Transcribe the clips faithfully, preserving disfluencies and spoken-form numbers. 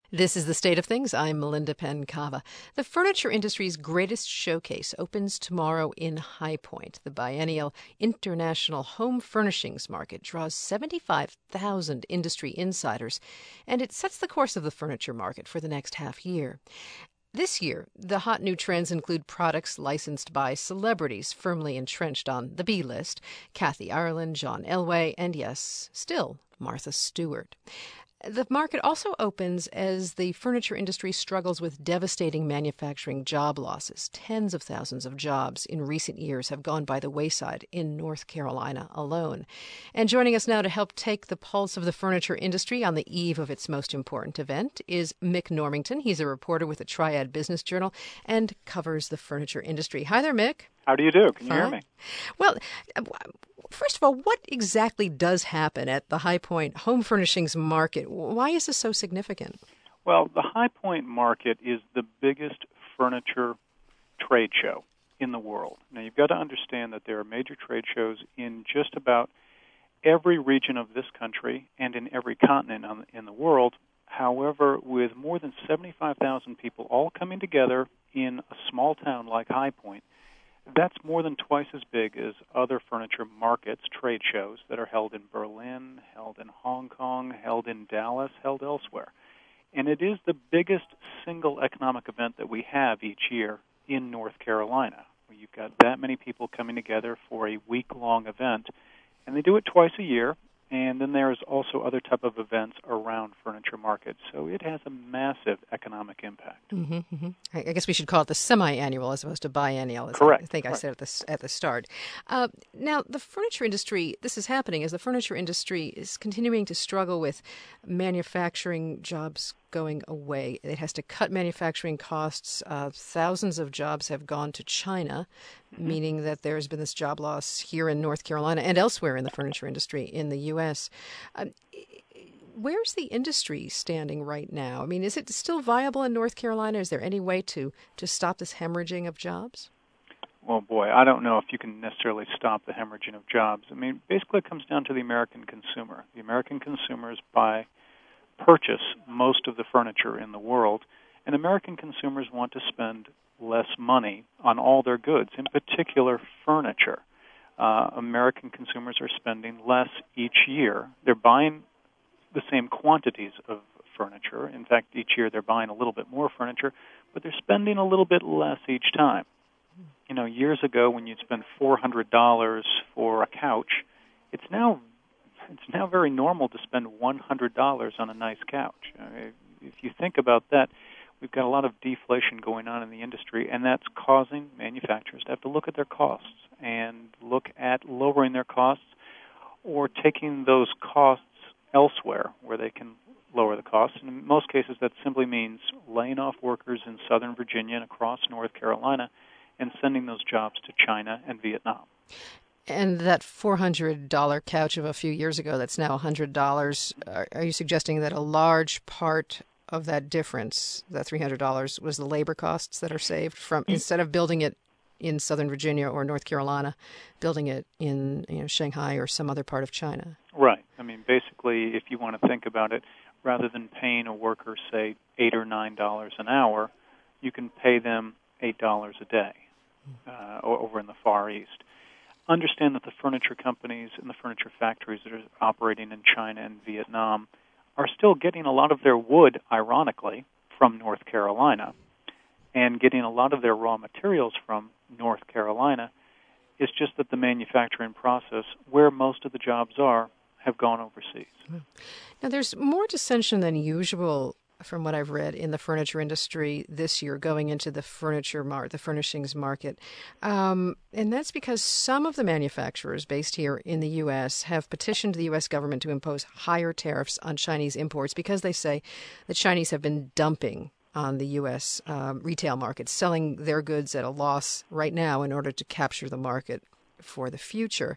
This is The State of Things. I'm Melinda Pencava. The furniture industry's greatest showcase opens tomorrow in High Point. The biennial International Home Furnishings Market draws seventy-five thousand industry insiders, and it sets the course of the furniture market for the next half year. This year, the hot new trends include products licensed by celebrities firmly entrenched on the B list: Kathy Ireland, John Elway, and yes, still Martha Stewart. The market also opens as the furniture industry struggles with devastating manufacturing job losses. Tens of thousands of jobs in recent years have gone by the wayside in North Carolina alone. And joining us now to help take the pulse of the furniture industry on the eve of its most important event is Mick Normington. He's a reporter with the Triad Business Journal and covers the furniture industry. Hi there, Mick. How do you do? Can you Fine. hear me? Well, first of all, what exactly does happen at the High Point Home Furnishings Market? Why is this so significant? Well, the High Point Market is the biggest furniture trade show in the world. Now, you've got to understand that there are major trade shows in just about every region of this country and in every continent in the world. However, with more than seventy-five thousand people all coming together in a small town like High Point, that's more than twice as big as other furniture markets, trade shows that are held in Berlin, held in Hong Kong, held in Dallas, held elsewhere. And it is the biggest single economic event that we have each year in North Carolina, where you've got that many people coming together for a week-long event. And they do it twice a year. And then there's also other type of events around furniture markets. So it has a massive economic impact. Mm-hmm, mm-hmm. I guess we should call it the semi-annual as opposed to biennial, as Correct. I think Correct. I said at the, at the start. Uh, now, the furniture industry, this is happening as the furniture industry is continuing to struggle with manufacturing jobs going away. It has to cut manufacturing costs. Uh, thousands of jobs have gone to China, mm-hmm. meaning that there's been this job loss here in North Carolina and elsewhere in the furniture industry in the U S. Um, where's the industry standing right now? I mean, is it still viable in North Carolina? Is there any way to, to stop this hemorrhaging of jobs? Well, boy, I don't know if you can necessarily stop the hemorrhaging of jobs. I mean, basically it comes down to the American consumer. The American consumers buy purchase most of the furniture in the world, and American consumers want to spend less money on all their goods, in particular furniture. Uh, American consumers are spending less each year. They're buying the same quantities of furniture. In fact, each year they're buying a little bit more furniture, but they're spending a little bit less each time. You know, years ago when you'd spend four hundred dollars for a couch, it's now It's now very normal to spend one hundred dollars on a nice couch. I mean, if you think about that, we've got a lot of deflation going on in the industry, and that's causing manufacturers to have to look at their costs and look at lowering their costs or taking those costs elsewhere where they can lower the costs. And in most cases, that simply means laying off workers in Southern Virginia and across North Carolina and sending those jobs to China and Vietnam. And that four hundred dollars couch of a few years ago that's now one hundred dollars, are, are you suggesting that a large part of that difference, that three hundred dollars, was the labor costs that are saved from, instead of building it in Southern Virginia or North Carolina, building it in you know, Shanghai or some other part of China? Right. I mean, basically, if you want to think about it, rather than paying a worker, say, eight or nine dollars an hour, you can pay them eight dollars a day uh, over in the Far East. Understand that the furniture companies and the furniture factories that are operating in China and Vietnam are still getting a lot of their wood, ironically, from North Carolina, and getting a lot of their raw materials from North Carolina. It's just that the manufacturing process, where most of the jobs are, have gone overseas. Now, there's more dissension than usual, from what I've read, in the furniture industry this year going into the furniture mar- the furnishings market. Um, and that's because some of the manufacturers based here in the U S have petitioned the U S government to impose higher tariffs on Chinese imports because they say the Chinese have been dumping on the U S um, retail market, selling their goods at a loss right now in order to capture the market for the future.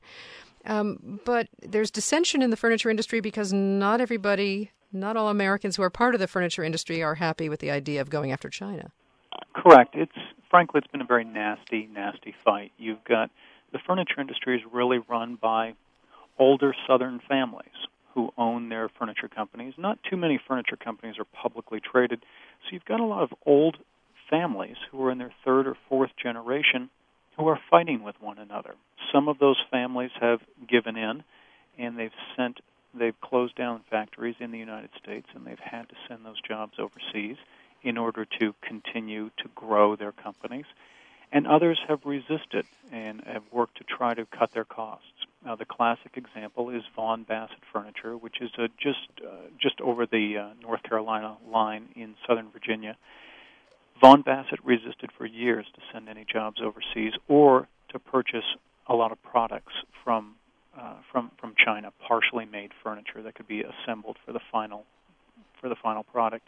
Um, but there's dissension in the furniture industry because not everybody, not all Americans who are part of the furniture industry are happy with the idea of going after China. Correct. It's frankly, it's been a very nasty, nasty fight. You've got the furniture industry is really run by older Southern families who own their furniture companies. Not too many furniture companies are publicly traded, so you've got a lot of old families who are in their third or fourth generation who are fighting with one another. Some of those families have given in, and they've sent, they've closed down factories in the United States, and they've had to send those jobs overseas in order to continue to grow their companies. And others have resisted and have worked to try to cut their costs. Now, the classic example is Vaughan Bassett Furniture, which is uh, just uh, just over the uh, North Carolina line in Southern Virginia. Vaughan Bassett resisted for years to send any jobs overseas or to purchase a lot of products from uh, from from China, partially made furniture that could be assembled for the final for the final product.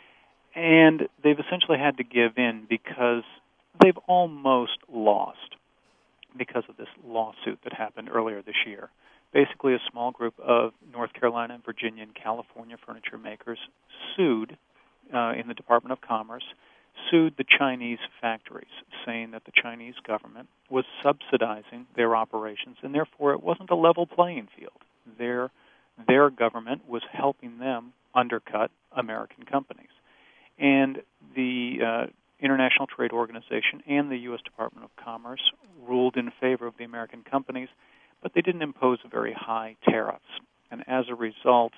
And they've essentially had to give in because they've almost lost because of this lawsuit that happened earlier this year. Basically, a small group of North Carolina, Virginia, and California furniture makers sued uh, in the Department of Commerce, sued the Chinese factories, saying that the Chinese government was subsidizing their operations, and therefore it wasn't a level playing field. Their, their government was helping them undercut American companies. And the uh, International Trade Organization and the U S Department of Commerce ruled in favor of the American companies, but they didn't impose very high tariffs. And as a result,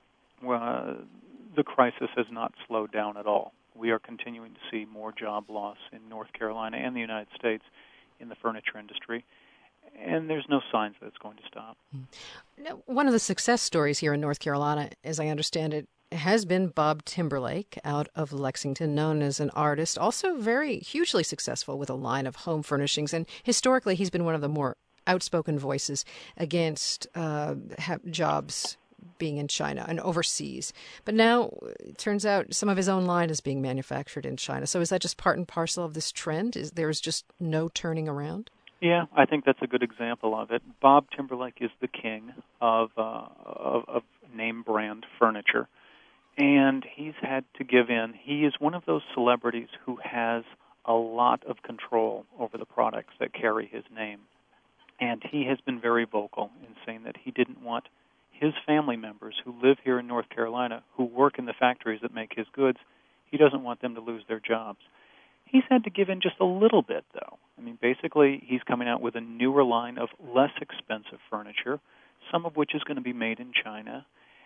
uh, the crisis has not slowed down at all. We are continuing to see more job loss in North Carolina and the United States in the furniture industry, and there's no signs that it's going to stop. Now, one of the success stories here in North Carolina, as I understand it, has been Bob Timberlake out of Lexington, known as an artist, also very hugely successful with a line of home furnishings. And historically, he's been one of the more outspoken voices against uh, ha- jobs being in China and overseas. But now it turns out some of his own line is being manufactured in China. So is that just part and parcel of this trend? Is there's just no turning around? Yeah, I think that's a good example of it. Bob Timberlake is the king of, uh, of, of name brand furniture. And he's had to give in. He is one of those celebrities who has a lot of control over the products that carry his name. And he has been very vocal in saying that he didn't want his family members who live here in North Carolina, who work in the factories that make his goods, he doesn't want them to lose their jobs. He's had to give in just a little bit, though. I mean, basically, he's coming out with a newer line of less expensive furniture, some of which is going to be made in China.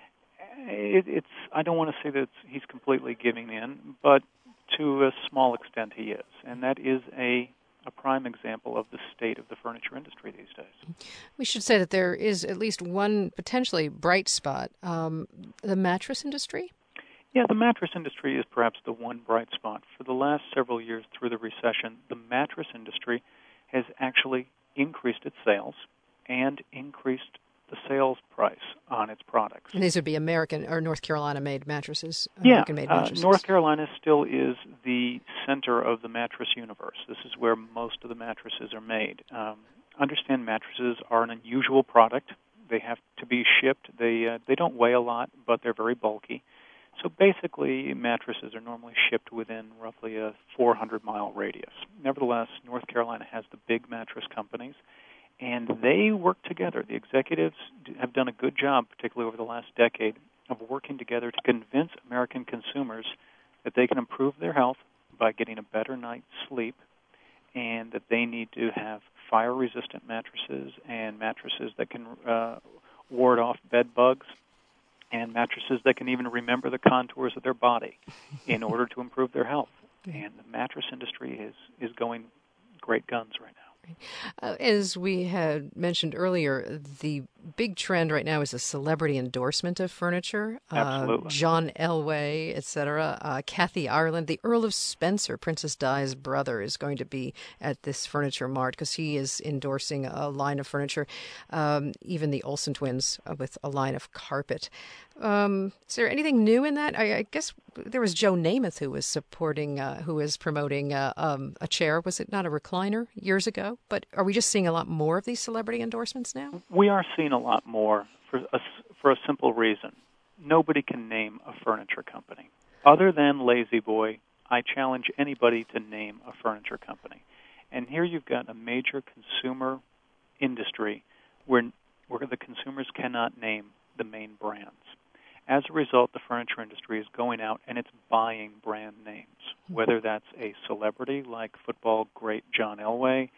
It, it's I don't want to say that it's, he's completely giving in, but to a small extent he is. And that is a, a prime example of the state of the furniture industry these days. We should say that there is at least one potentially bright spot, um, the mattress industry. Yeah, the mattress industry is perhaps the one bright spot. For the last several years through the recession, the mattress industry has actually increased its sales and increased the sales price on its products. And these would be American or North Carolina-made mattresses? Yeah, American-made mattresses. Uh, North Carolina still is the center of the mattress universe. This is where most of the mattresses are made. Um, understand mattresses are an unusual product. They have to be shipped. They uh, they don't weigh a lot, but they're very bulky. So basically, mattresses are normally shipped within roughly a four hundred mile radius. Nevertheless, North Carolina has the big mattress companies, and they work together. The executives have done a good job, particularly over the last decade, of working together to convince American consumers that they can improve their health by getting a better night's sleep, and that they need to have fire-resistant mattresses and mattresses that can uh, ward off bed bugs, and mattresses that can even remember the contours of their body in order to improve their health. And the mattress industry is, is going great guns right now. Uh, as we had mentioned earlier, the big trend right now is a celebrity endorsement of furniture. Absolutely. Uh, John Elway, et cetera. Uh, Kathy Ireland, the Earl of Spencer, Princess Di's brother, is going to be at this furniture mart because he is endorsing a line of furniture. Um, even the Olsen twins uh, with a line of carpet. Um, is there anything new in that? I, I guess there was Joe Namath who was supporting, uh, who was promoting uh, um, a chair. Was it not a recliner years ago? But are we just seeing a lot more of these celebrity endorsements now? We are seeing a lot more for a, for a simple reason. Nobody can name a furniture company. Other than Lazy Boy, I challenge anybody to name a furniture company. And here you've got a major consumer industry where where the consumers cannot name the main brands. As a result, the furniture industry is going out and it's buying brand names, whether that's a celebrity like football great John Elway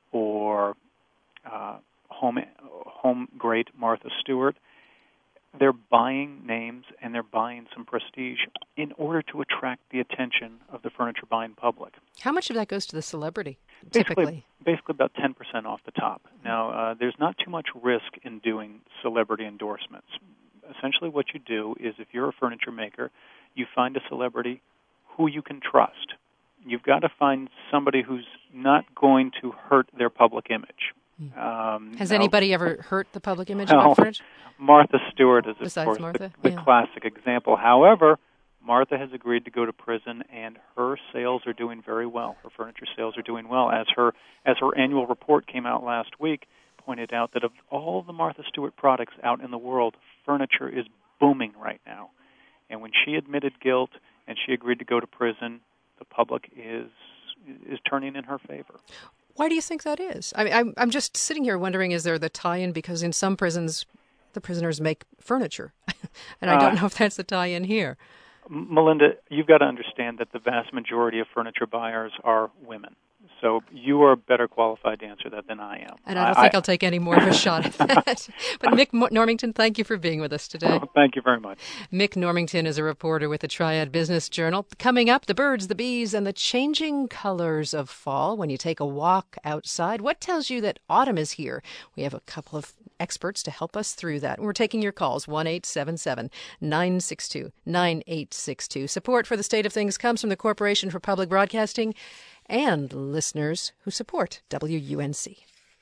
or uh, home home great Martha Stewart. They're buying names and they're buying some prestige in order to attract the attention of the furniture buying public. How much of that goes to the celebrity, Basically, typically? Basically about ten percent off the top. Now, uh, there's not too much risk in doing celebrity endorsements. Essentially what you do is if you're a furniture maker, you find a celebrity who you can trust. You've got to find somebody who's not going to hurt their public image. Um, Has now, anybody ever hurt the public image no, of furniture? Martha Stewart is, of Besides course, Martha? the, the Yeah. classic example. However, Martha has agreed to go to prison, and her sales are doing very well. Her furniture sales are doing well. As her as her annual report came out last week, pointed out that of all the Martha Stewart products out in the world, furniture is booming right now. And when she admitted guilt and she agreed to go to prison, the public is is turning in her favor. Why do you think that is? I mean, I'm, I'm just sitting here wondering, is there the tie-in? Because in some prisons, the prisoners make furniture. And I don't uh, know if that's the tie-in here. Melinda, you've got to understand that the vast majority of furniture buyers are women. So you are better qualified to answer that than I am. And I don't I, think I, I'll take any more of a shot at that. But Mick Normington, thank you for being with us today. Oh, thank you very much. Mick Normington is a reporter with the Triad Business Journal. Coming up, the birds, the bees, and the changing colors of fall when you take a walk outside. What tells you that autumn is here? We have a couple of experts to help us through that. And we're taking your calls, one eight seven seven, nine six two, nine eight six two. Support for The State of Things comes from the Corporation for Public Broadcasting and listeners who support W U N C.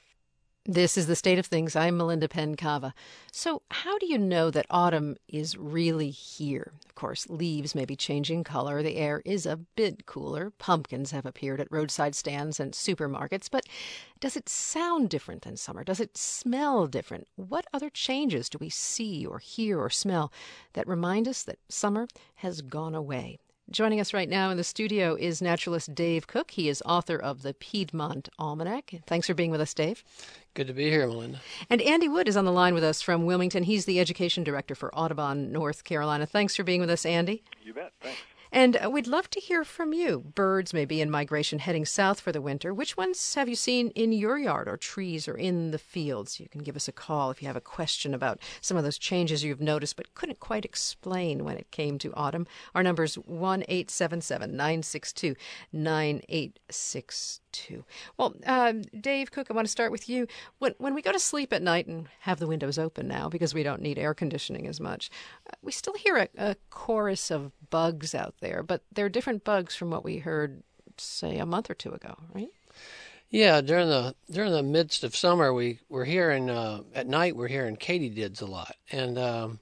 This is The State of Things. I'm Melinda Penn-Cava. So how do you know that autumn is really here? Of course, leaves may be changing color. The air is a bit cooler. Pumpkins have appeared at roadside stands and supermarkets. But does it sound different than summer? Does it smell different? What other changes do we see or hear or smell that remind us that summer has gone away? Joining us right now in the studio is naturalist Dave Cook. He is author of the Piedmont Almanac. Thanks for being with us, Dave. Good to be here, Melinda. And Andy Wood is on the line with us from Wilmington. He's the education director for Audubon, North Carolina. Thanks for being with us, Andy. You bet. Thanks. And we'd love to hear from you. Birds may be in migration heading south for the winter. Which ones have you seen in your yard or trees or in the fields? You can give us a call if you have a question about some of those changes you've noticed but couldn't quite explain when it came to autumn. Our number is one eight seven seven, nine six two, nine eight six two. Well, uh, Dave Cook, I want to start with you. When, when we go to sleep at night and have the windows open now because we don't need air conditioning as much, uh, we still hear a, a chorus of bugs out there, but they're different bugs from what we heard, say, a month or two ago, right? Yeah, during the during the midst of summer, we we're hearing uh, at night we're hearing katydids a lot, and um,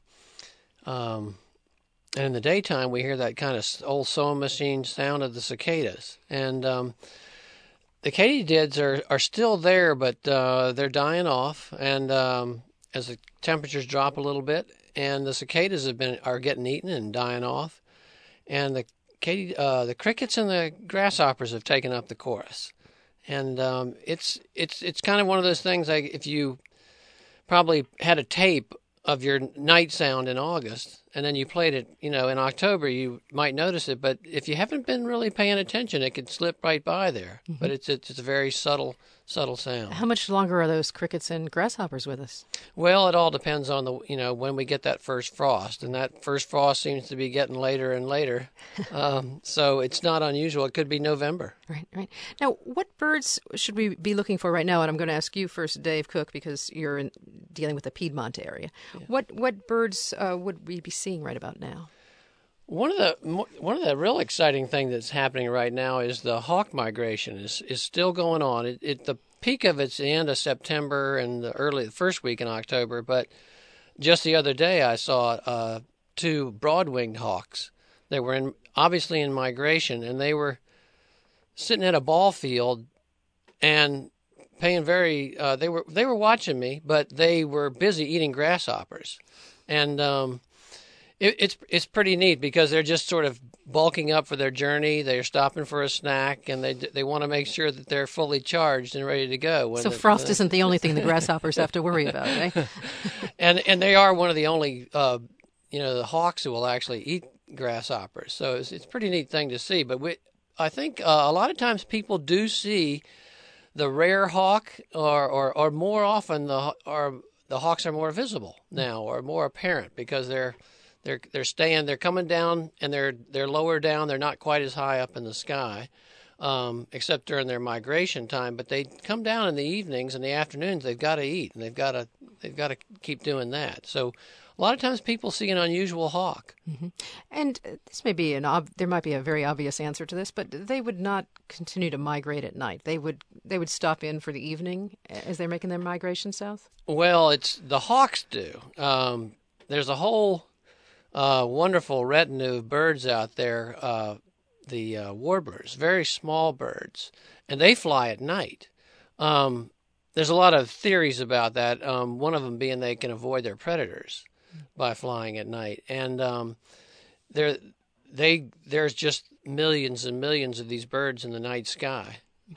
um, and in the daytime we hear that kind of old sewing machine sound of the cicadas, and um, the katydids are, are still there, but uh, they're dying off, and um, as the temperatures drop a little bit, and the cicadas have been are getting eaten and dying off. And the Katy, uh, the crickets and the grasshoppers have taken up the chorus, and um, it's it's it's kind of one of those things. Like if you probably had a tape of your night sound in August, and then you played it, you know, in October, you might notice it. But if you haven't been really paying attention, it could slip right by there. Mm-hmm. But it's it's a very subtle subtle sound. How much longer are those crickets and grasshoppers with us? Well, it all depends on the you know when we get that first frost, and that first frost seems to be getting later and later. um, so it's not unusual. It could be November. Right, right. Now, what birds should we be looking for right now? And I'm going to ask you first, Dave Cook, because you're in, dealing with the Piedmont area. Yeah. What what birds uh, would we be seeing right about now? One of the one of the real exciting things that's happening right now is the hawk migration is, is still going on. It, it the peak of it's the end of September and the early the first week in October. But just the other day, I saw uh, two broad-winged hawks. They were in obviously in migration, and they were sitting at a ball field and paying very. Uh, they were they were watching me, but they were busy eating grasshoppers, and. Um, It's it's pretty neat because they're just sort of bulking up for their journey. They're stopping for a snack, and they they want to make sure that they're fully charged and ready to go. When so the, frost when isn't the only thing the grasshoppers have to worry about, right? and and they are one of the only uh, you know the hawks who will actually eat grasshoppers. So it's it's a pretty neat thing to see. But we, I think uh, a lot of times people do see the rare hawk, or or, or more often the or the hawks are more visible now, or more apparent, because they're they're they're staying, they're coming down, and they're they're lower down. They're not quite as high up in the sky, um, except during their migration time. But they come down in the evenings and the afternoons. They've got to eat, and they've got to they've got to keep doing that. So a lot of times people see an unusual hawk. Mm-hmm. And uh, this may be an ob- there might be a very obvious answer to this, but they would not continue to migrate at night. They would they would stop in for the evening as they're making their migration south. Well, it's the hawks do. Um, there's a whole uh, wonderful retinue of birds out there. Uh, the uh, warblers, very small birds, and they fly at night. Um, there's a lot of theories about that. Um, one of them being they can avoid their predators by flying at night, and um, there, they there's just millions and millions of these birds in the night sky.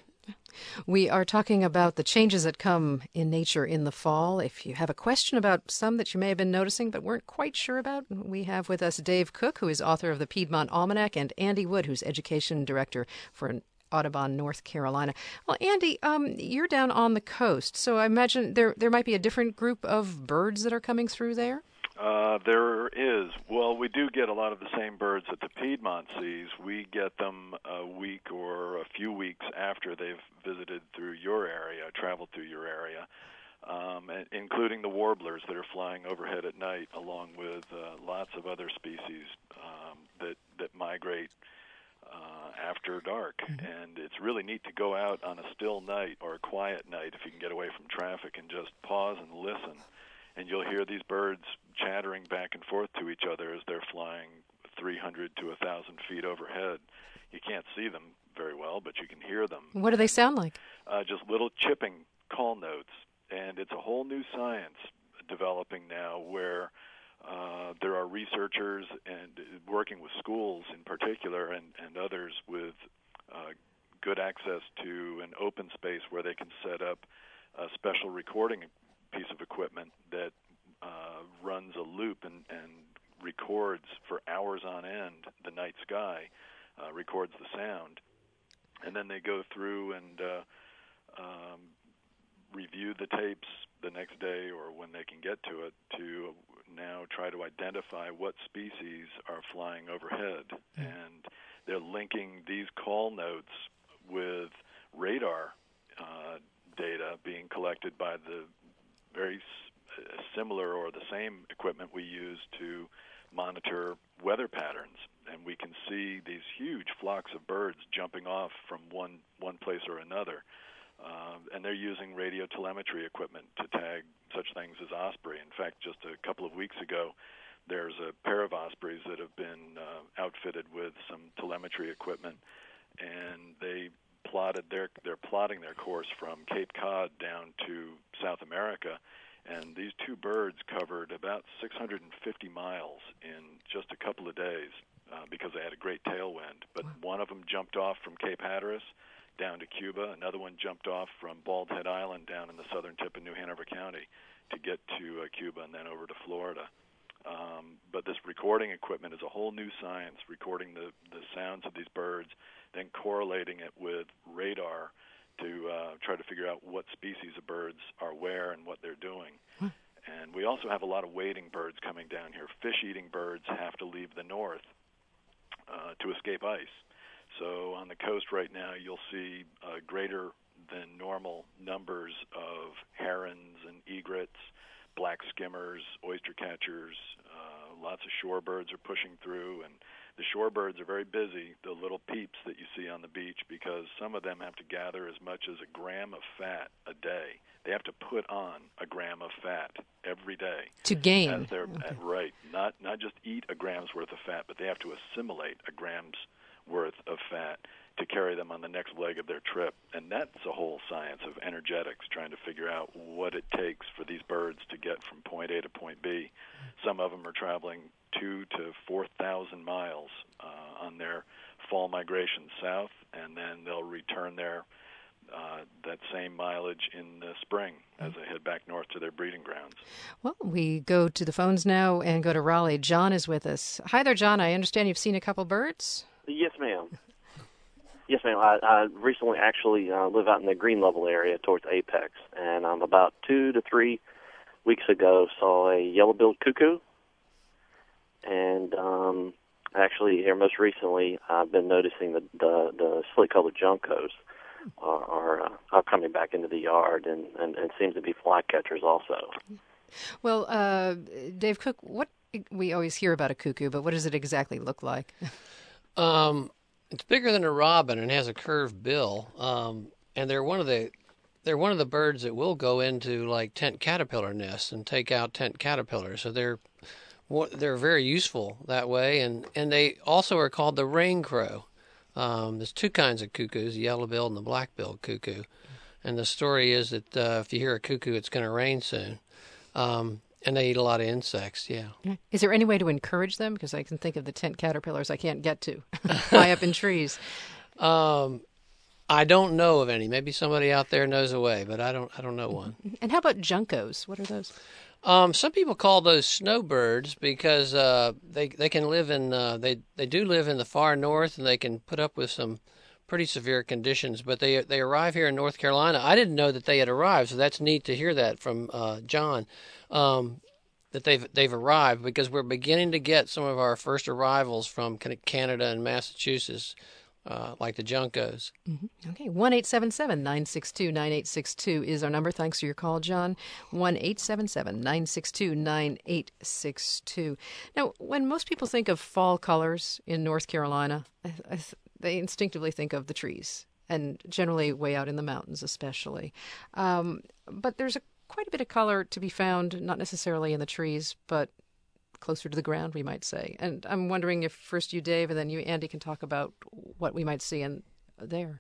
We are talking about the changes that come in nature in the fall. If you have a question about some that you may have been noticing but weren't quite sure about, we have with us Dave Cook, who is author of the Piedmont Almanac, and Andy Wood, who's education director for Audubon, North Carolina. Well, Andy, um, you're down on the coast, so I imagine there there might be a different group of birds that are coming through there? Uh, there is. Well, we do get a lot of the same birds that the Piedmont sees. We get them a week or a few weeks after they've visited through your area, traveled through your area, um, and including the warblers that are flying overhead at night, along with uh, lots of other species um, that, that migrate uh, after dark. Mm-hmm. And it's really neat to go out on a still night or a quiet night, if you can get away from traffic, and just pause and listen. And you'll hear these birds chattering back and forth to each other as they're flying three hundred to one thousand feet overhead. You can't see them very well, but you can hear them. What do they sound like? Uh, just little chipping call notes. And it's a whole new science developing now where uh, there are researchers and working with schools in particular, and, and others with uh, good access to an open space where they can set up a special recording piece of equipment that uh, runs a loop and, and records for hours on end the night sky, uh, records the sound, and then they go through and uh, um, review the tapes the next day or when they can get to it to now try to identify what species are flying overhead. Mm. And they're linking these call notes with radar uh, data being collected by the very similar or the same equipment we use to monitor weather patterns. And we can see these huge flocks of birds jumping off from one, one place or another. Uh, and they're using radio telemetry equipment to tag such things as osprey. In fact, just a couple of weeks ago, there's a pair of ospreys that have been uh, outfitted with some telemetry equipment, and they plotted their they're plotting their course from Cape Cod down to South America, and these two birds covered about six hundred fifty miles in just a couple of days uh, because they had a great tailwind. But one of them jumped off from Cape Hatteras down to Cuba. Another one jumped off from Bald Head Island down in the southern tip of New Hanover County to get to uh, Cuba and then over to Florida. Um, but this recording equipment is a whole new science, recording the, the sounds of these birds, then correlating it with radar to uh, try to figure out what species of birds are where and what they're doing. Hmm. And we also have a lot of wading birds coming down here. Fish-eating birds have to leave the north uh, to escape ice. So on the coast right now, you'll see uh, greater than normal numbers of herons and egrets, black skimmers, oyster catchers. Uh, lots of shorebirds are pushing through, and the shorebirds are very busy, the little peeps that you see on the beach, because some of them have to gather as much as a gram of fat a day. They have to put on a gram of fat every day. To gain. As they're, okay. uh, right. Not, not just eat a gram's worth of fat, but they have to assimilate a gram's worth of fat to carry them on the next leg of their trip. And that's a whole science of energetics, trying to figure out what it takes for these birds to get from point A to point B. Some of them are traveling two to four thousand miles uh, on their fall migration south, and then they'll return there uh, that same mileage in the spring as they head back north to their breeding grounds. Well, we go to the phones now and go to Raleigh. John is with us. Hi there, John. I understand you've seen a couple birds? Yes, ma'am. Yes, ma'am. I, I recently actually uh, live out in the Green Level area towards Apex, and um, about two to three weeks ago saw a yellow-billed cuckoo, and um, actually here most recently I've been noticing the the, the slate-colored juncos are, are, uh, are coming back into the yard and, and, and seem to be flycatchers also. Well, uh, Dave Cook, what we always hear about a cuckoo, but what does it exactly look like? Um, it's bigger than a robin and has a curved bill. Um, and they're one of the they're one of the birds that will go into like tent caterpillar nests and take out tent caterpillars. So they're they're very useful that way. And, and they also are called the rain crow. Um, there's two kinds of cuckoos, the yellow-billed and the black-billed cuckoo. And the story is that uh, if you hear a cuckoo, it's going to rain soon. Um, and they eat a lot of insects, yeah. Is there any way to encourage them? Because I can think of the tent caterpillars I can't get to, high up in trees. Um, I don't know of any. Maybe somebody out there knows a way, but I don't. I don't know one. And how about juncos? What are those? Um, some people call those snowbirds because uh, they they can live in uh, they they do live in the far north, and they can put up with some pretty severe conditions. But they they arrive here in North Carolina. I didn't know that they had arrived, so that's neat to hear that from uh, John. Um, that they've they've arrived, because we're beginning to get some of our first arrivals from Canada and Massachusetts. Uh, like the juncos. Mm-hmm. Okay, one eight seven seven, nine six two, nine eight six two is our number. Thanks for your call, John. one eight seven seven, nine six two, nine eight six two. Now, when most people think of fall colors in North Carolina, I, I th- they instinctively think of the trees, and generally way out in the mountains especially. Um, but there's a, quite a bit of color to be found, not necessarily in the trees, but closer to the ground, we might say. And I'm wondering if first you, Dave, and then you, Andy, can talk about what we might see in there.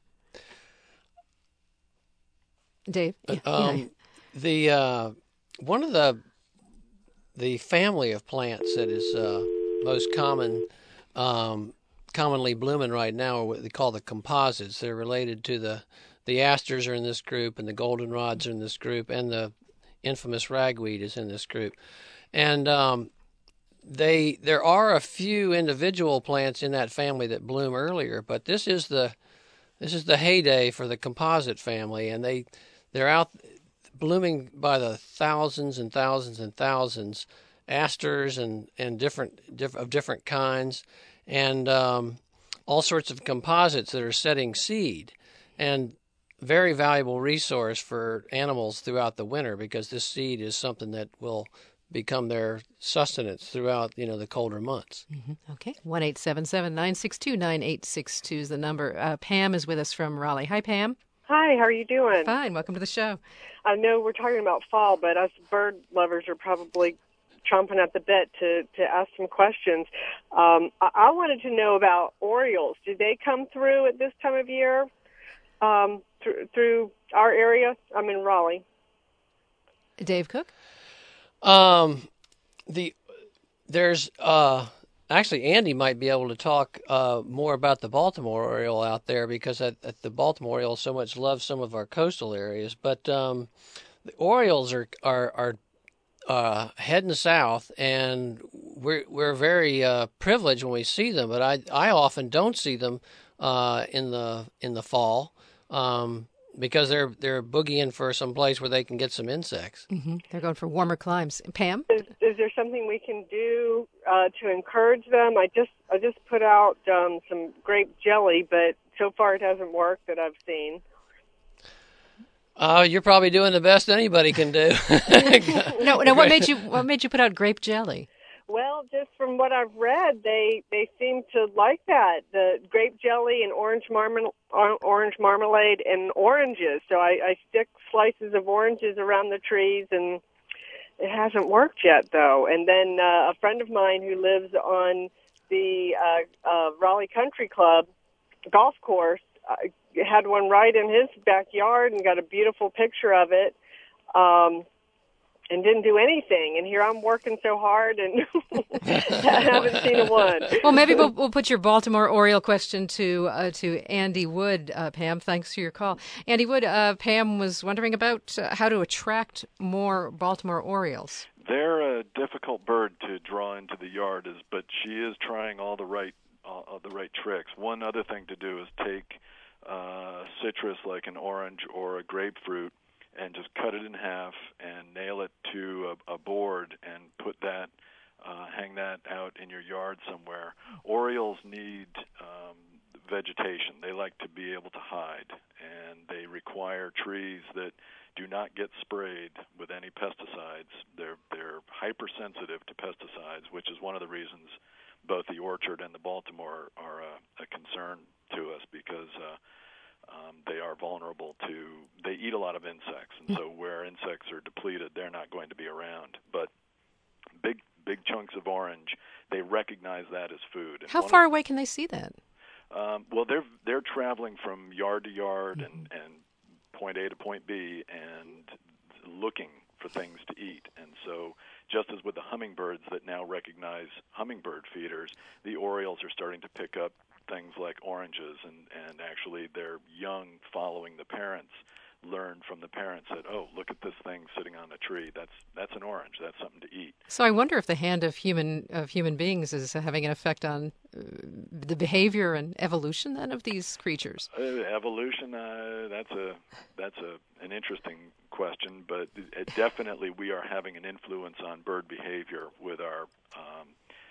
Dave? Yeah. Um, yeah. The uh, one of the the family of plants that is uh, most common, um, commonly blooming right now are what they call the composites. They're related to the the asters are in this group, and the goldenrods are in this group, and the infamous ragweed is in this group. And um, They there are a few individual plants in that family that bloom earlier, but this is the this is the heyday for the composite family, and they they're out blooming by the thousands and thousands and thousands, asters and and different diff, of different kinds, and um, all sorts of composites that are setting seed, and very valuable resource for animals throughout the winter, because this seed is something that will become their sustenance throughout, you know, the colder months. Mm-hmm. Okay. one eight seven seven, nine six two, nine eight six two is the number. Uh, Pam is with us from Raleigh. Hi, Pam. Hi, how are you doing? Fine. Welcome to the show. I know we're talking about fall, but us bird lovers are probably chomping at the bit to, to ask some questions. Um, I, I wanted to know about orioles. Do they come through at this time of year um, th- through our area? I'm in Raleigh. Dave Cook? Um, the there's uh actually Andy might be able to talk uh more about the Baltimore oriole out there, because at, at the Baltimore oriole so much loves some of our coastal areas. But um, the orioles are are are uh, heading south, and we're we're very uh, privileged when we see them. But I I often don't see them uh in the in the fall. Um. Because they're they're boogieing for some place where they can get some insects. Mm-hmm. They're going for warmer climes. Pam? Is, is there something we can do uh, to encourage them? I just I just put out um, some grape jelly, but so far it hasn't worked that I've seen. Oh, uh, you're probably doing the best anybody can do. no, no. What made you What made you put out grape jelly? Well, just from what I've read, they, they seem to like that, the grape jelly and orange marmalade, orange marmalade and oranges. So I, I stick slices of oranges around the trees, and it hasn't worked yet, though. And then uh, a friend of mine who lives on the uh, uh, Raleigh Country Club golf course uh, had one right in his backyard and got a beautiful picture of it. Um and didn't do anything. And here I'm working so hard and I haven't seen a one. Well, maybe we'll, we'll put your Baltimore Oriole question to uh, to Andy Wood, uh, Pam. Thanks for your call. Andy Wood, uh, Pam was wondering about uh, how to attract more Baltimore Orioles. They're a difficult bird to draw into the yard, is, but she is trying all the right uh, the right tricks. One other thing to do is take uh, citrus like an orange or a grapefruit and just cut it in half and nail it to a, a board and put that, uh, hang that out in your yard somewhere. Orioles need um, vegetation. They like to be able to hide, and they require trees that do not get sprayed with any pesticides. They're they're hypersensitive to pesticides, which is one of the reasons both the orchard and the Baltimore are a, a concern to us, because uh, um, they are vulnerable to, they eat a lot of insects, and so where insects are depleted, they're not going to be around. But big big chunks of orange, they recognize that as food. And How far of, away can they see that? Um, well, they're they're traveling from yard to yard and, and point A to point B and looking for things to eat. And so just as with the hummingbirds that now recognize hummingbird feeders, the orioles are starting to pick up things like oranges, and, and actually their young following the parents learn from the parents that, oh, look at this thing sitting on a tree. That's that's an orange. That's something to eat. So I wonder if the hand of human of human beings is having an effect on uh, the behavior and evolution then of these creatures. Uh, evolution, uh, that's a that's a an interesting question, but it, definitely we are having an influence on bird behavior with our um,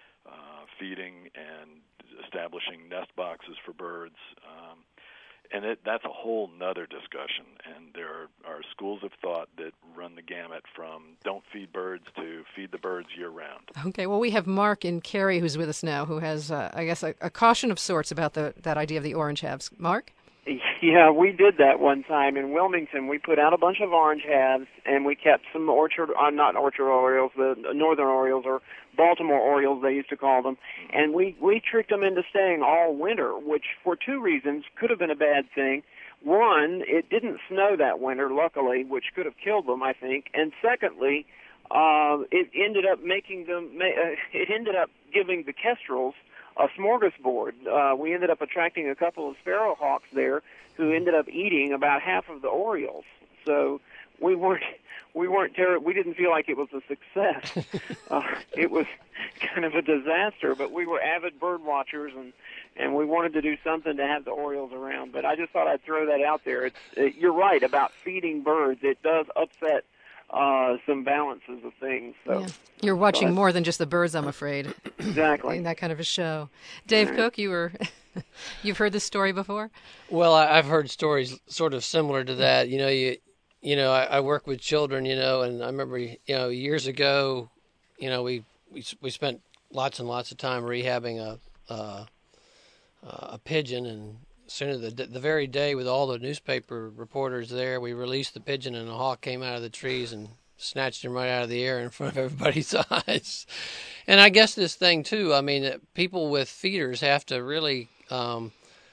uh, feeding and establishing nest boxes for birds. Um, And it, that's a whole nother discussion. And there are, are schools of thought that run the gamut from don't feed birds to feed the birds year-round. Okay, well, we have Mark in Cary who's with us now, who has, uh, I guess, a, a caution of sorts about the that idea of the orange halves. Mark? Yeah, we did that one time in Wilmington. We put out a bunch of orange halves, and we kept some orchard, uh, not orchard orioles, the northern orioles, or Baltimore orioles, they used to call them. And we, we tricked them into staying all winter, which for two reasons could have been a bad thing. One, it didn't snow that winter, luckily, which could have killed them, I think. And secondly, uh, it ended up making them, uh, it ended up giving the kestrels a smorgasbord. Uh, we ended up attracting a couple of sparrowhawks there who ended up eating about half of the orioles. So we weren't we weren't ter- we didn't feel like it was a success. uh, it was kind of a disaster, but we were avid bird watchers, and and we wanted to do something to have the orioles around. But I just thought I'd throw that out there. It's it, you're right about feeding birds. It does upset Uh, some balances of things. So yeah. You're watching so more than just the birds, I'm afraid. Exactly. In that kind of a show. Dave right. Cook, you were, you've heard this story before? Well, I, I've heard stories sort of similar to that. You know, you, you know, I, I work with children, you know, and I remember, you know, years ago, you know, we we we spent lots and lots of time rehabbing a a, a pigeon, and soon as the the very day with all the newspaper reporters there, we released the pigeon, and a hawk came out of the trees and snatched him right out of the air in front of everybody's eyes. And I guess this thing too, I mean, people with feeders have to really, um,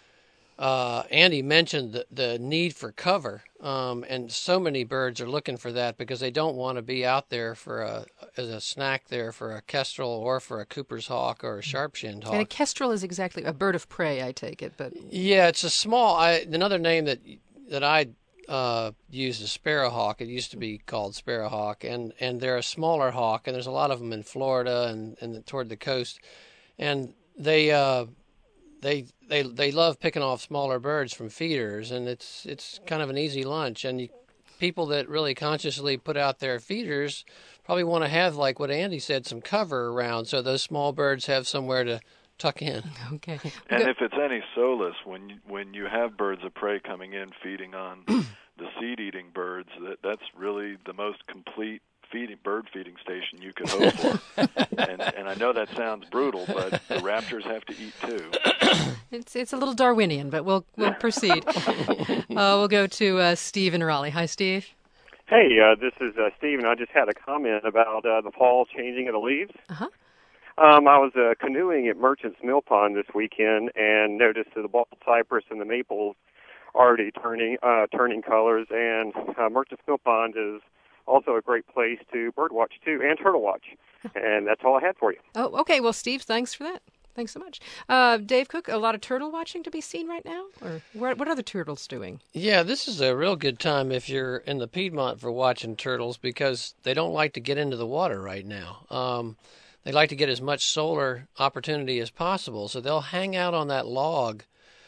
uh, Andy mentioned the, the need for cover. Um, and so many birds are looking for that because they don't want to be out there for a, as a snack there for a kestrel or for a Cooper's hawk or a sharp-shinned hawk. And a kestrel is exactly a bird of prey, I take it, but yeah, it's a small, I, another name that, that I Uh, used as sparrowhawk. It used to be called sparrowhawk, and, and they're a smaller hawk, and there's a lot of them in Florida and, and toward the coast, and they uh, they they they love picking off smaller birds from feeders, and it's it's kind of an easy lunch. And you, people that really consciously put out their feeders probably want to have, like what Andy said, some cover around so those small birds have somewhere to tuck in. Okay. And if it's any solace, when you, when you have birds of prey coming in feeding on the seed-eating birds, that that's really the most complete feeding bird feeding station you could hope for. and, and I know that sounds brutal, but the raptors have to eat too. It's it's a little Darwinian, but we'll we'll proceed. uh, we'll go to uh, Steve in Raleigh. Hi, Steve. Hey, uh, this is uh, Steve, and I just had a comment about uh, the fall changing of the leaves. Uh-huh. Um, I was uh, canoeing at Merchant's Mill Pond this weekend and noticed that the bald cypress and the maples already turning uh, turning colors, and uh, Merchant's Mill Pond is also a great place to bird watch, too, and turtle watch. And that's all I had for you. Oh, okay. Well, Steve, thanks for that. Thanks so much. Uh, Dave Cook, a lot of turtle watching to be seen right now? Or what, what are the turtles doing? Yeah, this is a real good time if you're in the Piedmont for watching turtles because they don't like to get into the water right now. Um, they like to get as much solar opportunity as possible, so they'll hang out on that log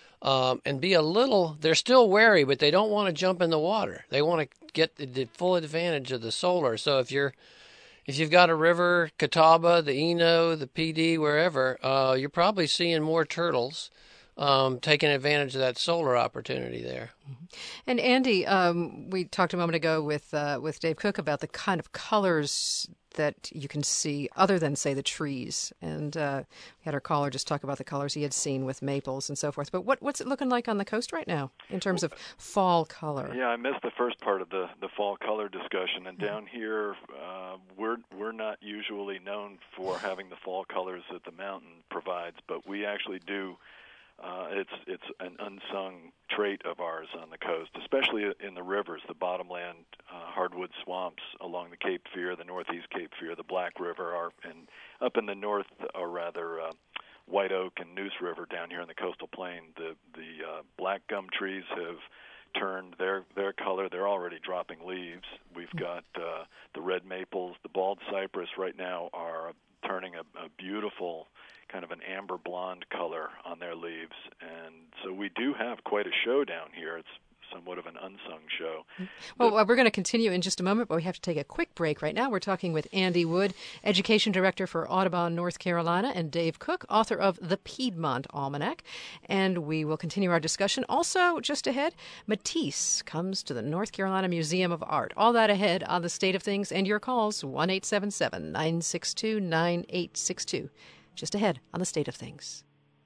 um, and be a little, they're still wary, but they don't want to jump in the water. They want to get the, the full advantage of the solar. So if you're If you've got a river, Catawba, the Eno, the P D, wherever, uh, you're probably seeing more turtles um, taking advantage of that solar opportunity there. And Andy, um, we talked a moment ago with uh, with Dave Cook about the kind of colors that you can see other than, say, the trees. And uh, we had our caller just talk about the colors he had seen with maples and so forth. But what, what's it looking like on the coast right now in terms of fall color? Yeah, I missed the first part of the, the fall color discussion. And down here, uh, we're we're not usually known for having the fall colors that the mountain provides, but we actually do. Uh, it's it's an unsung trait of ours on the coast, especially in the rivers, the bottomland uh, hardwood swamps along the Cape Fear, the northeast Cape Fear, the Black River, are, and up in the north, or rather uh, White Oak and Neuse River down here in the coastal plain, the the uh, black gum trees have turned their their color. They're already dropping leaves. We've got uh, the red maples, the bald cypress right now are turning a, a beautiful kind of an amber blonde color on their leaves. And so we do have quite a show down here. It's somewhat of an unsung show. Well, but, we're going to continue in just a moment, but we have to take a quick break right now. We're talking with Andy Wood, Education Director for Audubon, North Carolina, and Dave Cook, author of The Piedmont Almanac. And we will continue our discussion. Also, just ahead, Matisse comes to the North Carolina Museum of Art. All that ahead on The State of Things, and your calls, one eight seven seven, nine six two, nine eight six two. Just ahead on The State of Things.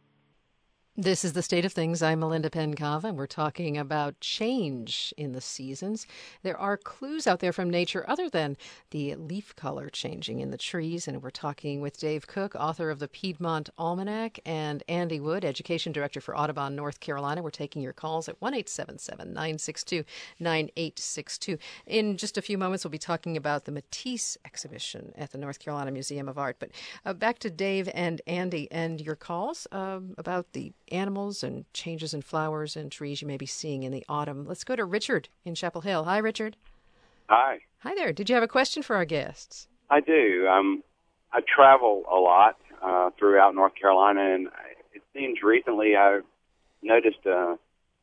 This is The State of Things. I'm Melinda Pencava, and we're talking about change in the seasons. There are clues out there from nature other than the leaf color changing in the trees, and we're talking with Dave Cook, author of the Piedmont Almanac, and Andy Wood, Education Director for Audubon, North Carolina. We're taking your calls at one eight seven seven, nine six two, nine eight six two. In just a few moments, we'll be talking about the Matisse exhibition at the North Carolina Museum of Art. But uh, back to Dave and Andy and your calls um, about the animals and changes in flowers and trees you may be seeing in the autumn. Let's go to Richard in Chapel Hill. Hi, Richard. Hi. Hi there. Did you have a question for our guests? I do. Um, I travel a lot uh, throughout North Carolina, and it seems recently I've noticed uh,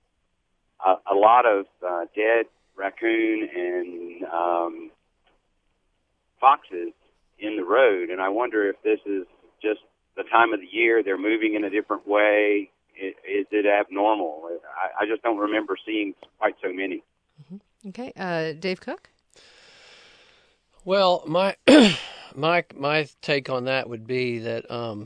a, a lot of uh, dead raccoon and um, foxes in the road, and I wonder if this is just the time of the year, they're moving in a different way. Is, is it abnormal? I, I just don't remember seeing quite so many. Mm-hmm. Okay. Uh, Dave Cook? Well, my my my take on that would be that um,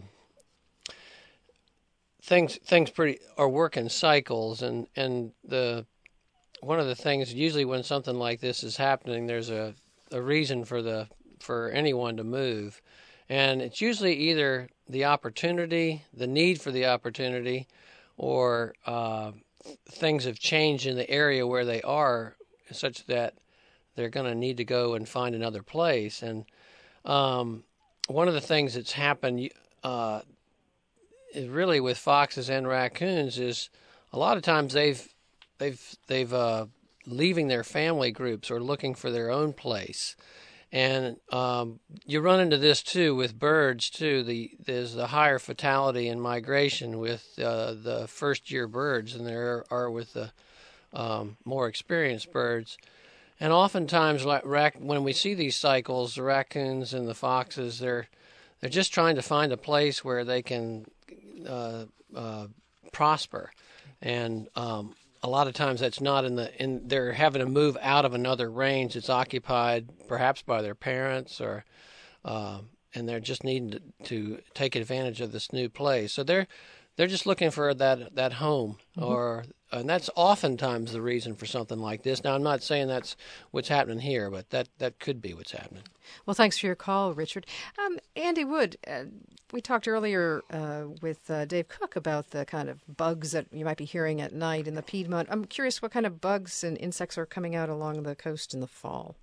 things things pretty are working cycles, and, and the one of the things usually when something like this is happening, there's a, a reason for the for anyone to move. And it's usually either the opportunity, the need for the opportunity, or uh, things have changed in the area where they are such that they're going to need to go and find another place. And um, one of the things that's happened uh, is really with foxes and raccoons is a lot of times they've they've they've uh, leaving their family groups or looking for their own place. And um, you run into this, too, with birds, too. The, there's a higher fatality in migration with uh, the first-year birds than there are with the um, more experienced birds. And oftentimes, like, rac- when we see these cycles, the raccoons and the foxes, they're they're just trying to find a place where they can uh, uh, prosper. And um a lot of times that's not in the in they're having to move out of another range that's occupied perhaps by their parents or uh, and they're just needing to, to take advantage of this new place. So they're they're just looking for that that home, mm-hmm. or and that's oftentimes the reason for something like this. Now I'm not saying that's what's happening here, but that, that could be what's happening. Well, thanks for your call, Richard. Um, Andy Wood, uh, we talked earlier uh, with uh, Dave Cook about the kind of bugs that you might be hearing at night in the Piedmont. I'm curious what kind of bugs and insects are coming out along the coast in the fall.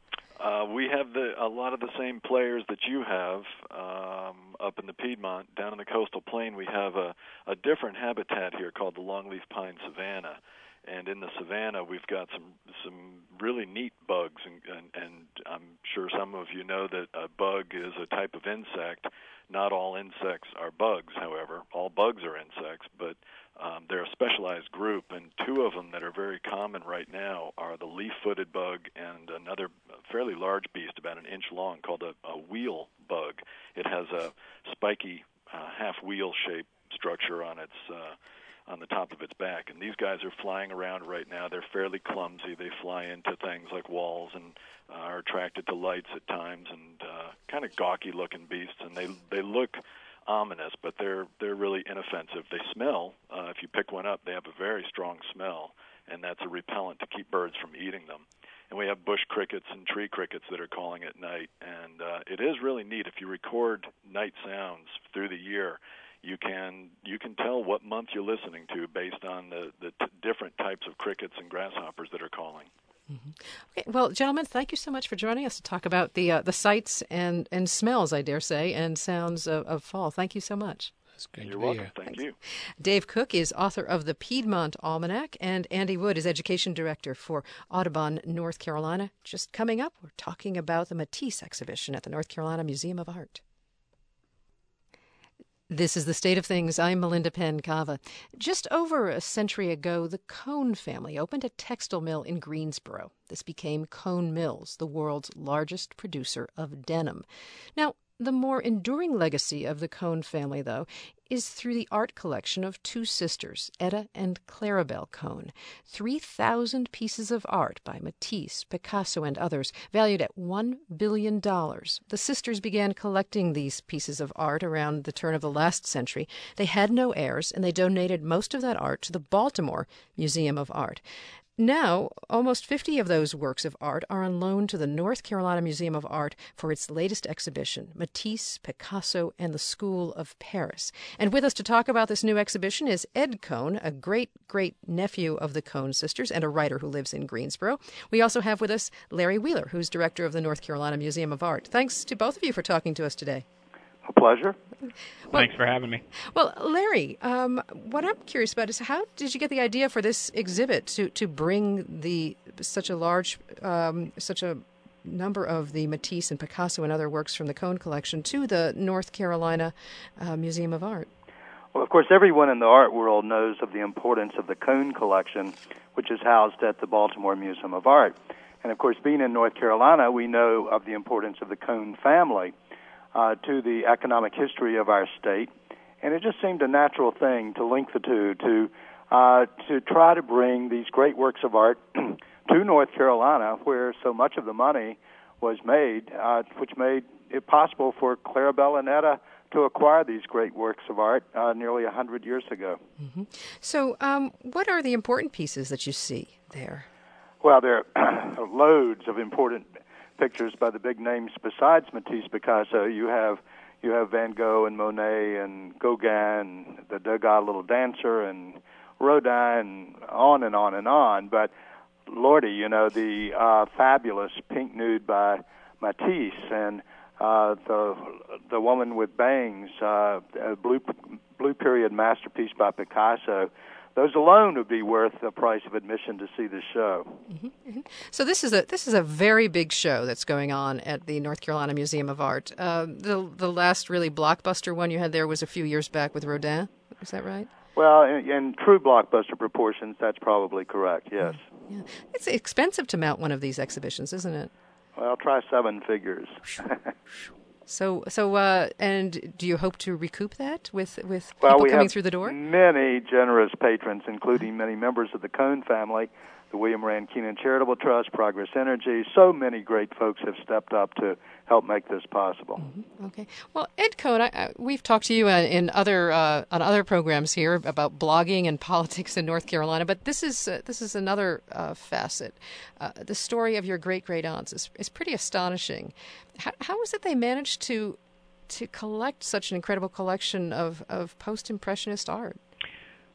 Uh, we have the, a lot of the same players that you have um, up in the Piedmont. Down in the coastal plain, we have a, a different habitat here called the longleaf pine savanna. And in the savanna, we've got some some really neat bugs, and, and, and I'm sure some of you know that a bug is a type of insect. Not all insects are bugs, however. All bugs are insects, but um, they're a specialized group, and two of them that are very common right now are the leaf-footed bug and another fairly large beast, about an inch long, called a, a wheel bug. It has a spiky uh, half-wheel-shaped structure on its uh, on the top of its back. And these guys are flying around right now. They're fairly clumsy. They fly into things like walls and uh, are attracted to lights at times, and uh, kind of gawky-looking beasts. And they they look ominous, but they're they're really inoffensive. They smell. Uh, if you pick one up, they have a very strong smell, and that's a repellent to keep birds from eating them. And we have bush crickets and tree crickets that are calling at night. And uh, it is really neat. If you record night sounds through the year, You can you can tell what month you're listening to based on the, the t- different types of crickets and grasshoppers that are calling. Mm-hmm. Okay, well, gentlemen, thank you so much for joining us to talk about the uh, the sights and, and smells, I dare say, and sounds of, of fall. Thank you so much. That's great You're to be welcome. here. Thank Thanks. you. Dave Cook is author of the Piedmont Almanac, and Andy Wood is education director for Audubon, North Carolina. Just coming up, we're talking about the Matisse exhibition at the North Carolina Museum of Art. This is The State of Things. I'm Melinda Penn Cava. Just over a century ago, the Cone family opened a textile mill in Greensboro. This became Cone Mills, the world's largest producer of denim. Now, the more enduring legacy of the Cone family, though, is through the art collection of two sisters, Etta and Clarabelle Cone. three thousand pieces of art by Matisse, Picasso, and others, valued at one billion dollars. The sisters began collecting these pieces of art around the turn of the last century. They had no heirs, and they donated most of that art to the Baltimore Museum of Art. Now, almost fifty of those works of art are on loan to the North Carolina Museum of Art for its latest exhibition, Matisse, Picasso, and the School of Paris. And with us to talk about this new exhibition is Ed Cone, a great-great-nephew of the Cone sisters and a writer who lives in Greensboro. We also have with us Larry Wheeler, who's director of the North Carolina Museum of Art. Thanks to both of you for talking to us today. A pleasure. Well, Thanks for having me. Well, Larry, um, what I'm curious about is how did you get the idea for this exhibit to, to bring the such a large, um, such a number of the Matisse and Picasso and other works from the Cone collection to the North Carolina uh, Museum of Art? Well, of course, everyone in the art world knows of the importance of the Cone collection, which is housed at the Baltimore Museum of Art. And, of course, being in North Carolina, we know of the importance of the Cone family Uh, to the economic history of our state, and it just seemed a natural thing to link the two, to uh, to try to bring these great works of art to North Carolina, where so much of the money was made, uh, which made it possible for Clarabelle and Etta to acquire these great works of art uh, nearly a hundred years ago. Mm-hmm. So, um, what are the important pieces that you see there? Well, there are loads of important pictures by the big names besides Matisse, Picasso. You have you have Van Gogh and Monet and Gauguin, the Degas Little Dancer, and Rodin, and on and on and on. But Lordy, you know, the uh, fabulous Pink Nude by Matisse, and uh, the the Woman with Bangs, uh, a blue blue period masterpiece by Picasso. Those alone would be worth the price of admission to see the show. Mm-hmm, mm-hmm. So this is a this is a very big show that's going on at the North Carolina Museum of Art. Uh, the the last really blockbuster one you had there was a few years back with Rodin. Is that right? Well, in, in true blockbuster proportions, that's probably correct. Yes. Yeah. It's expensive to mount one of these exhibitions, isn't it? Well, try seven figures. So, so, uh, and do you hope to recoup that with with well, people we coming have through the door? Many generous patrons, including many members of the Cone family, the William Rand Keenan Charitable Trust, Progress Energy. So many great folks have stepped up to help make this possible. Mm-hmm. Okay. Well, Ed Cone, I, I, we've talked to you uh, in other uh, on other programs here about blogging and politics in North Carolina, but this is uh, this is another uh, facet. Uh, the story of your great great aunts is is pretty astonishing. How, how is it they managed to to collect such an incredible collection of, of post-impressionist art?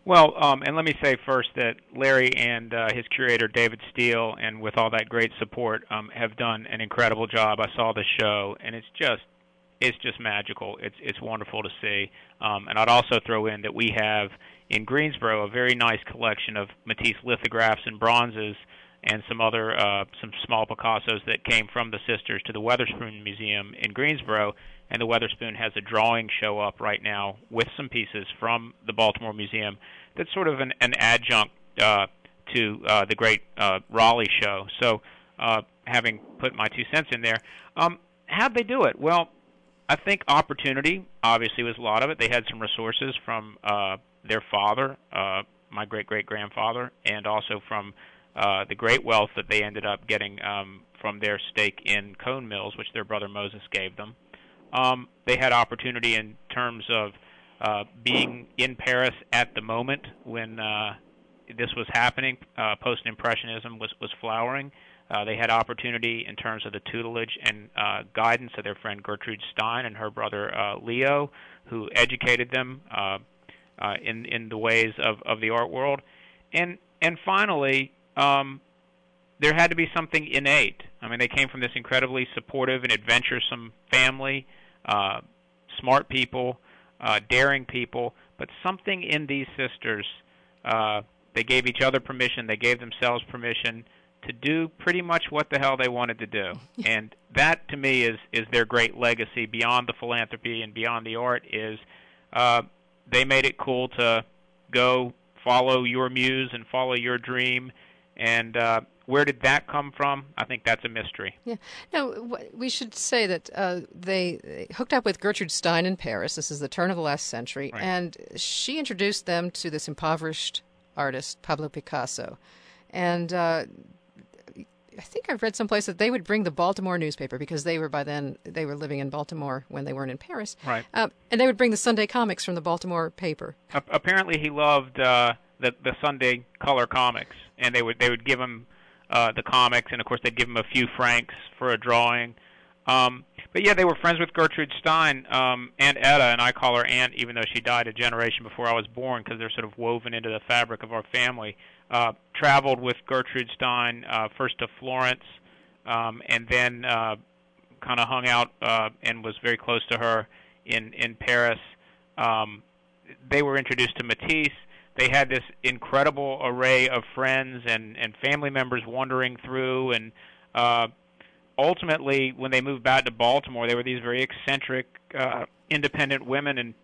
Well, um, and let me say first that Larry and uh, his curator, David Steele, and with all that great support, um, have done an incredible job. I saw the show, and it's just it's just magical. It's it's wonderful to see. Um, and I'd also throw in that we have in Greensboro a very nice collection of Matisse lithographs and bronzes and some other uh, some small Picassos that came from the sisters to the Weatherspoon Museum in Greensboro. And the Weatherspoon has a drawing show up right now with some pieces from the Baltimore Museum that's sort of an, an adjunct uh, to uh, the great uh, Raleigh show. So uh, having put my two cents in there, um, how'd they do it? Well, I think opportunity obviously was a lot of it. They had some resources from uh, their father, uh, my great-great-grandfather, and also from uh, the great wealth that they ended up getting um, from their stake in Cone Mills, which their brother Moses gave them. Um, they had opportunity in terms of uh, being in Paris at the moment when uh, this was happening. Uh, Post-Impressionism was, was flowering. Uh, they had opportunity in terms of the tutelage and uh, guidance of their friend Gertrude Stein and her brother uh, Leo, who educated them uh, uh, in in the ways of, of the art world. And and finally, um, there had to be something innate. I mean, they came from this incredibly supportive and adventuresome family, uh, smart people, uh, daring people, but something in these sisters, uh, they gave each other permission, they gave themselves permission to do pretty much what the hell they wanted to do. And that, to me, is, is their great legacy beyond the philanthropy and beyond the art, is uh, they made it cool to go follow your muse and follow your dream. And uh, where did that come from? I think that's a mystery. Yeah. No, we should say that uh, they hooked up with Gertrude Stein in Paris. This is the turn of the last century. Right. And she introduced them to this impoverished artist, Pablo Picasso. And uh, I think I've read someplace that they would bring the Baltimore newspaper, because they were by then, they were living in Baltimore when they weren't in Paris. Right. Uh, and they would bring the Sunday comics from the Baltimore paper. Uh, apparently he loved uh, the, the Sunday color comics, and they would they would give him uh, the comics, and of course they'd give him a few francs for a drawing. Um, but yeah, they were friends with Gertrude Stein, um, Aunt Etta, and I call her Aunt even though she died a generation before I was born, because they're sort of woven into the fabric of our family. Uh, traveled with Gertrude Stein uh, first to Florence, um, and then uh, kind of hung out uh, and was very close to her in, in Paris. Um, they were introduced to Matisse. They had this incredible array of friends and, and family members wandering through, and uh, ultimately, when they moved back to Baltimore, they were these very eccentric, uh, independent women, and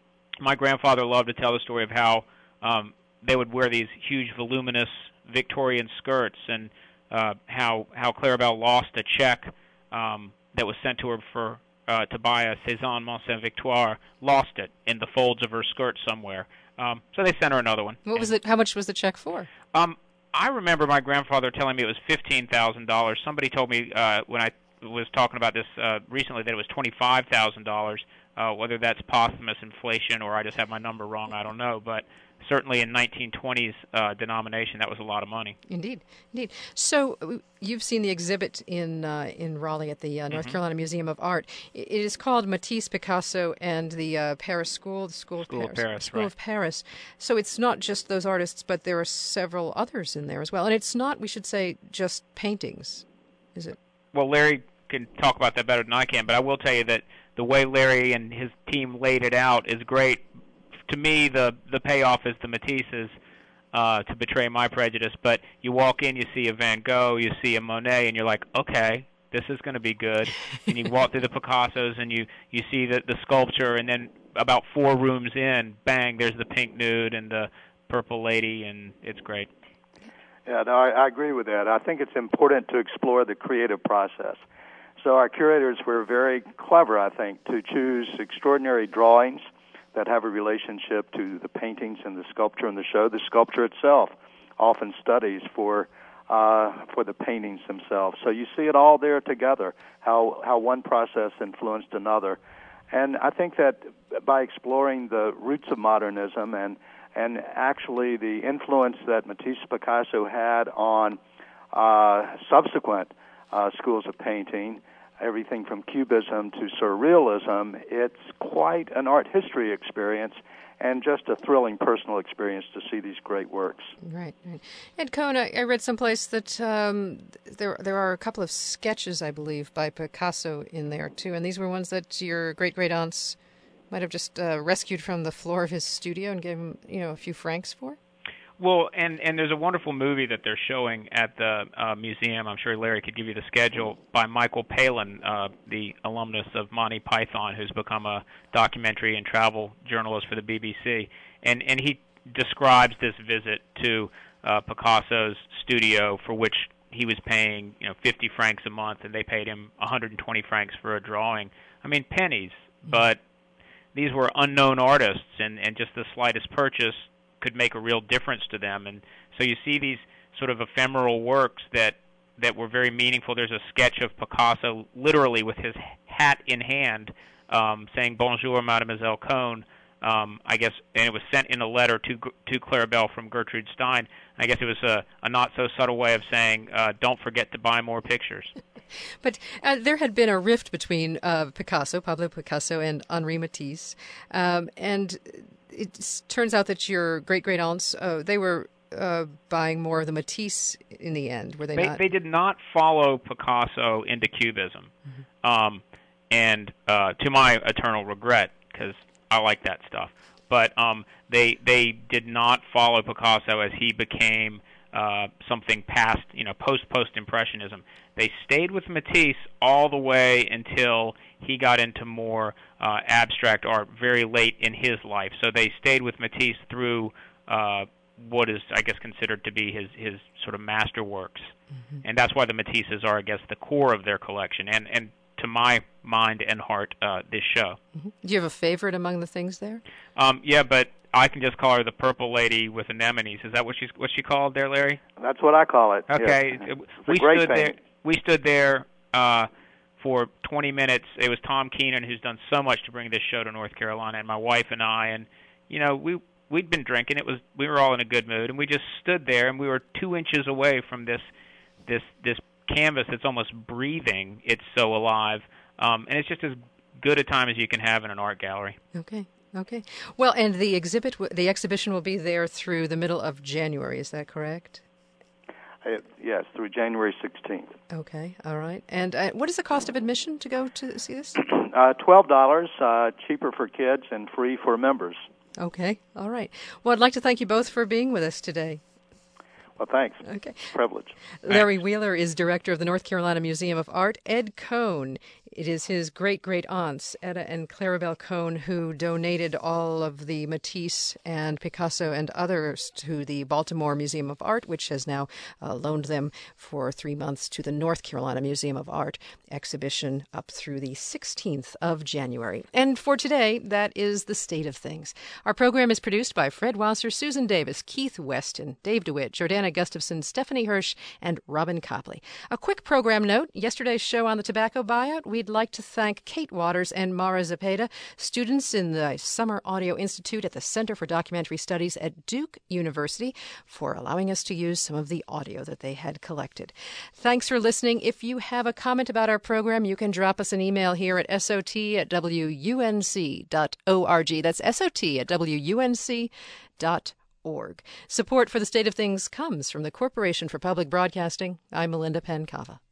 my grandfather loved to tell the story of how um, they would wear these huge, voluminous Victorian skirts, and uh, how how Claribel lost a check um, that was sent to her for uh, to buy a Cézanne Mont Saint Victoire, lost it in the folds of her skirt somewhere. Um, so they sent her another one. What was it? How much was the check for? Um, I remember my grandfather telling me it was fifteen thousand dollars. Somebody told me uh, when I was talking about this uh, recently that it was twenty-five thousand dollars. Uh, whether that's posthumous inflation or I just have my number wrong, I don't know. But certainly in nineteen twenties uh, denomination, that was a lot of money. Indeed, indeed. So you've seen the exhibit in uh, in Raleigh at the uh, North mm-hmm. Carolina Museum of Art. It is called Matisse, Picasso, and the uh, Paris School, the School, School of Paris. Paris. Paris School right. of Paris. So it's not just those artists, but there are several others in there as well. And it's not, we should say, just paintings, is it? Well, Larry can talk about that better than I can, but I will tell you that the way Larry and his team laid it out is great. To me, the the payoff is the Matisse's, uh, to betray my prejudice. But you walk in, you see a Van Gogh, you see a Monet, and you're like, okay, this is going to be good. And you walk through the Picassos, and you, you see the, the sculpture, and then about four rooms in, bang, there's the pink nude and the purple lady, and it's great. Yeah, no, I, I agree with that. I think it's important to explore the creative process. So our curators were very clever, I think, to choose extraordinary drawings that have a relationship to the paintings and the sculpture in the show. The sculpture itself often studies for uh, for the paintings themselves. So you see it all there together, how how one process influenced another. And I think that by exploring the roots of modernism and, and actually the influence that Matisse Picasso had on uh, subsequent uh, schools of painting, everything from Cubism to Surrealism. It's quite an art history experience, and just a thrilling personal experience to see these great works. Right, right. Ed Cohn, I, I read someplace that um, there there are a couple of sketches, I believe, by Picasso in there, too, and these were ones that your great-great-aunts might have just uh, rescued from the floor of his studio and gave him, you know, a few francs for? Well, and, and there's a wonderful movie that they're showing at the uh, museum. I'm sure Larry could give you the schedule, by Michael Palin, uh, the alumnus of Monty Python, who's become a documentary and travel journalist for the B B C. And and he describes this visit to uh, Picasso's studio, for which he was paying, you know, fifty francs a month, and they paid him one hundred twenty francs for a drawing. I mean, pennies, but these were unknown artists, and, and just the slightest purchase could make a real difference to them. And so you see these sort of ephemeral works that that were very meaningful. There's a sketch of Picasso literally with his hat in hand, um, saying "Bonjour, Mademoiselle Cohn." Um, I guess, and it was sent in a letter to to Clarabelle from Gertrude Stein. I guess it was a, a not so subtle way of saying, uh, "Don't forget to buy more pictures." But uh, there had been a rift between uh, Picasso, Pablo Picasso, and Henri Matisse, um, and it turns out that your great-great-aunts, uh, they were uh, buying more of the Matisse in the end, were they, they not? They did not follow Picasso into Cubism, mm-hmm. um, and uh, to my eternal regret, because I like that stuff. But um, they they did not follow Picasso as he became uh, something past, you know, post-post-impressionism. They stayed with Matisse all the way until he got into more uh, abstract art very late in his life. So they stayed with Matisse through uh, what is, I guess, considered to be his, his sort of masterworks. Mm-hmm. And that's why the Matisses are, I guess, the core of their collection, and, and to my mind and heart, uh, this show. Mm-hmm. Do you have a favorite among the things there? Um, yeah, but I can just call her the purple lady with anemones. Is that what she's what she called there, Larry? That's what I call it. Okay. Yes. We stood there. We stood there uh, for twenty minutes. It was Tom Keenan, who's done so much to bring this show to North Carolina, and my wife and I, and you know, we we'd been drinking. It was we were all in a good mood, and we just stood there, and we were two inches away from this this this canvas that's almost breathing. It's so alive, um, and it's just as good a time as you can have in an art gallery. Okay. Okay. Well, and the exhibit, the exhibition will be there through the middle of January. Is that correct? Uh, yes, through January sixteenth. Okay. All right. And uh, what is the cost of admission to go to see this? uh, twelve dollars, uh, cheaper for kids and free for members. Okay. All right. Well, I'd like to thank you both for being with us today. Well, thanks. Okay. Privilege. Larry Wheeler is director of the North Carolina Museum of Art. Ed Cohn, it is his great-great-aunts, Etta and Clarabelle Cohn, who donated all of the Matisse and Picasso and others to the Baltimore Museum of Art, which has now uh, loaned them for three months to the North Carolina Museum of Art exhibition up through the sixteenth of January. And for today, that is the state of things. Our program is produced by Fred Wasser, Susan Davis, Keith Weston, Dave DeWitt, Jordana Gustafson, Stephanie Hirsch, and Robin Copley. A quick program note, yesterday's show on the tobacco buyout, we'd like to thank Kate Waters and Mara Zepeda, students in the Summer Audio Institute at the Center for Documentary Studies at Duke University, for allowing us to use some of the audio that they had collected. Thanks for listening. If you have a comment about our program, you can drop us an email here at S O T at W U N C dot org. That's S O T at W U N C dot org. Support for the State of Things comes from the Corporation for Public Broadcasting. I'm Melinda Penn Cava.